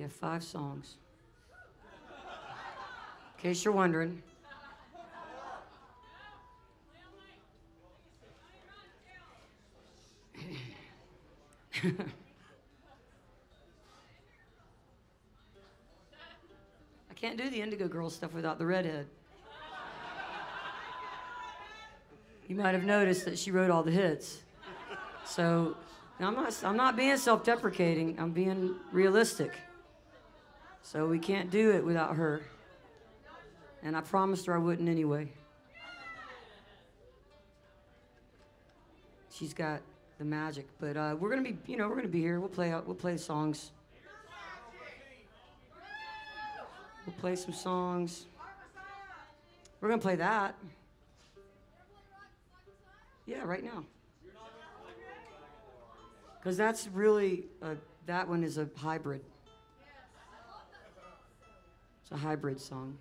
have 5 songs. In case you're wondering. I can't do the Indigo Girls stuff without the redhead. You might have noticed that she wrote all the hits. So I'm not being self-deprecating, I'm being realistic. So we can't do it without her. And I promised her I wouldn't anyway. She's got the magic, but we're gonna be here. We'll play the songs. We'll play some songs. We're gonna play that. Yeah, right now. Because that's really that one is a hybrid. It's a hybrid song.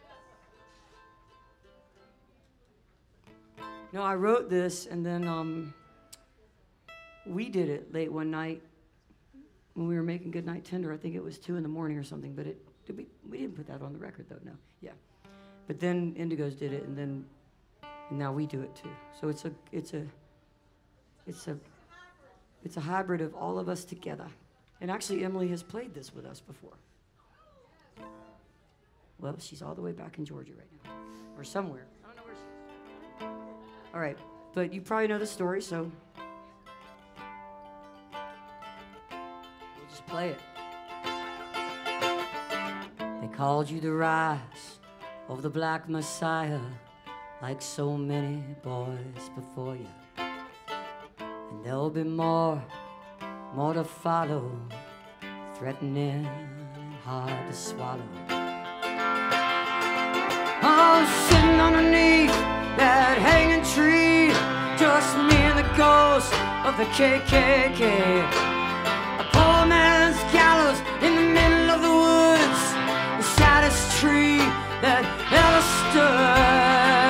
No, I wrote this and then we did it late one night when we were making Goodnight Tender. I think it was 2 in the morning or something, but we didn't put that on the record though, no. Yeah. But then Indigos did it and now we do it too. So it's a hybrid of all of us together. And actually Emily has played this with us before. Well, she's all the way back in Georgia right now. Or somewhere. I don't know where she is. All right, but you probably know the story, so we'll just play it. They called you the rise of the Black Messiah, like so many boys before you. And there'll be more to follow, threatening and hard to swallow. I'm sitting underneath that hanging tree, just me and the ghost of the KKK. A poor man's gallows in the middle of the woods, the saddest tree that ever stood.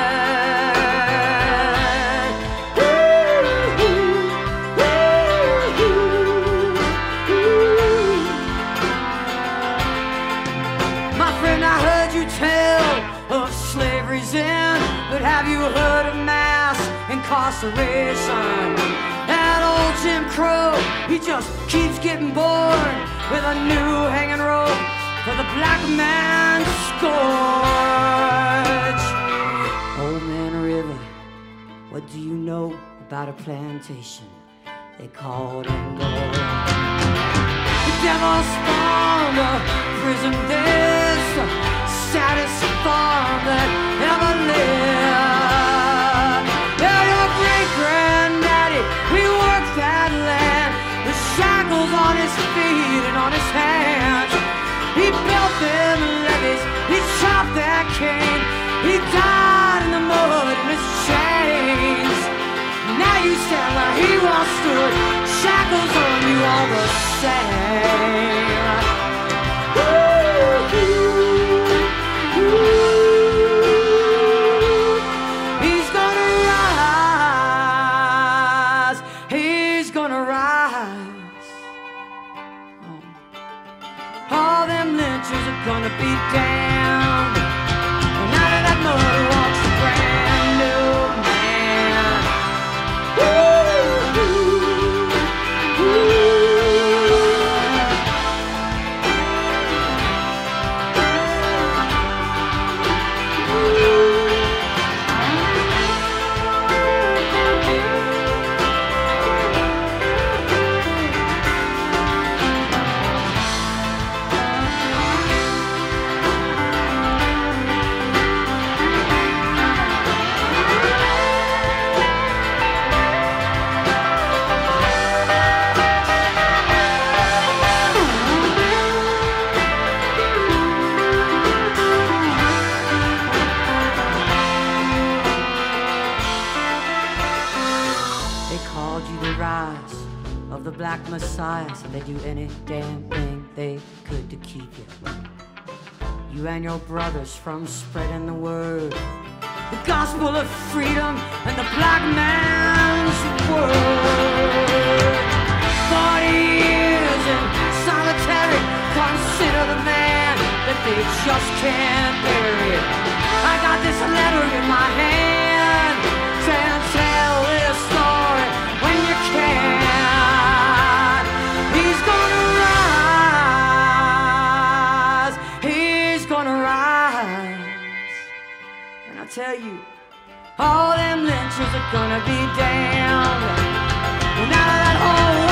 My friend, I heard you tell of slavery's end, but have you heard of mass incarceration? That old Jim Crow, he just keeps getting bored with a new hanging rope for the black man's scourge. Old Man River, what do you know about a plantation they called Angola? The devil spawned a prison, this the saddest farm that ever lived. Yeah, your great-granddaddy, he worked that land, the shackles on his feet and on his hands. He built them levees, he chopped that cane, he died in the mud in his chains. Now you stand where he once stood, shackles on you all the same. He's gonna rise, he's gonna rise. All them lynchers are gonna be damned. And out of that mud walks a brand new man. The Black Messiah said they'd do any damn thing they could to keep you. You and your brothers from spreading the word, the gospel of freedom and the black man's word. 40 years in solitary they just can't bury it. I got this letter in my hand saying tell this story when you can. He's gonna rise, he's gonna rise. And I tell you, all them lynchers are gonna be damned. And out of that hole